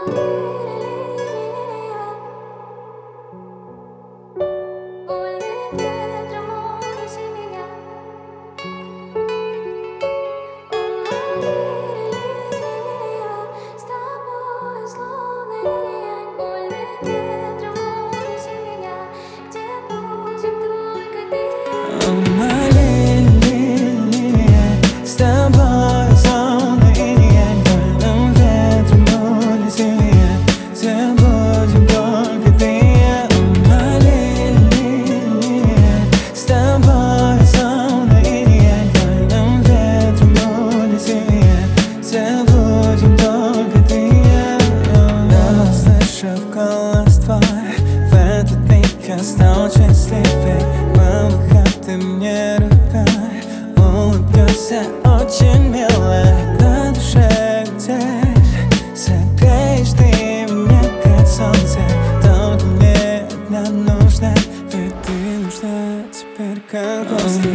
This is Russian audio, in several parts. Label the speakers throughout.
Speaker 1: Я стал счастливее, помахав ты мне рукой. Улыбнешься очень мило, на душе где согреешь ты меня, как солнце. Только мне одна нужна, ведь ты нужна теперь как воздух.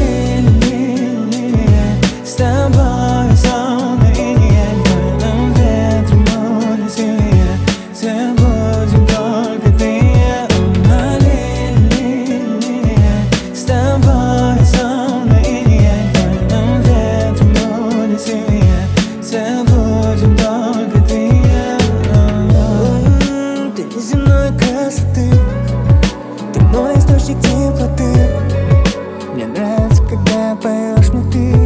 Speaker 1: С тобой солнце и вольным ветром улетим. Все будем только ты. С тобой солнце и вольным ветром улетим. Все будем только ты. Ты неземной красоты, ты мой источник теплоты. Мне нравится, когда поешь мне ты.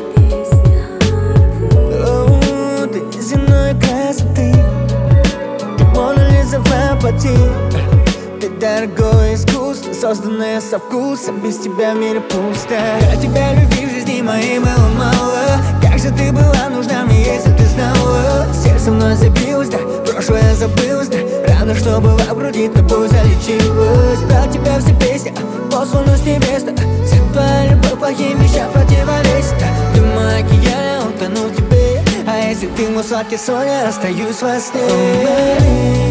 Speaker 1: Ты неземной красоты, ты Мона Лиза воплоти. Ты дорогое искусство, созданное со вкусом. Без тебя в мире пусто. Я тебя любви в жизни моей было мало. Как же ты была нужна мне, если ты знала. Сердце вновь забилось, да, прошлое забылось, да. Рано, что была в груди, тобой залечилась. Про тебя все песни, посланы с небес, да. Вся твоя любовь плохим вещам противовесит, да. Ты мой океан, утону в тебе. А если ты мой сладкий сон, я остаюсь во сне.